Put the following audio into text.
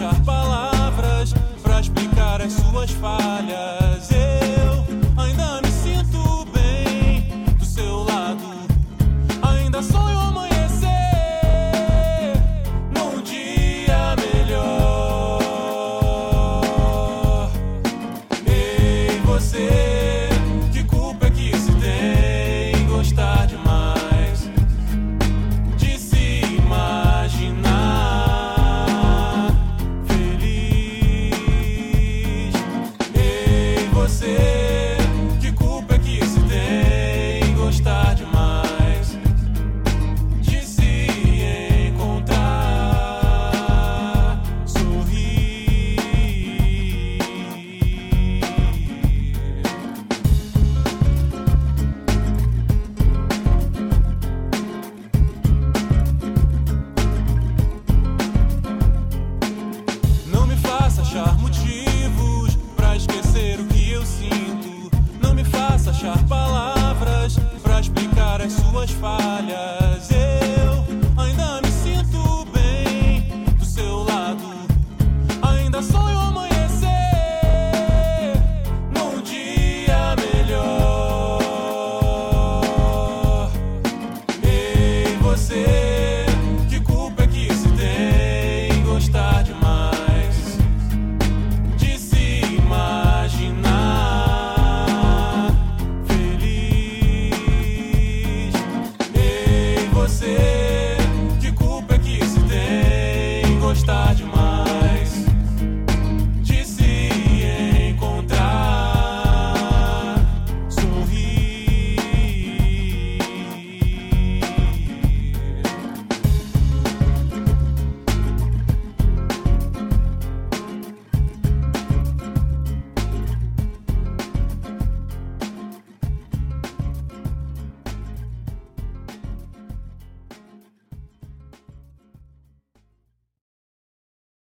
achar palavras pra explicar as suas falhas. Eu ainda me sinto bem do seu lado, ainda sonho amanhecer num dia melhor. Ei, você, que culpa é que se tem em gostar demais de se imaginar feliz? Ei, você, que culpa é que se tem em gostar demais de se encontrar, sorrir? Não me faça achar motivos pra esquecer o que eu sinto. Não me faça achar palavras pra explicar as suas falhas. Eu ainda me sinto bem do seu lado, ainda sonho amanhecer num dia melhor. Ei, você, que culpa é que se tem em gostar demais de se imaginar feliz? Ei, você, que culpa é que se tem em gostar demais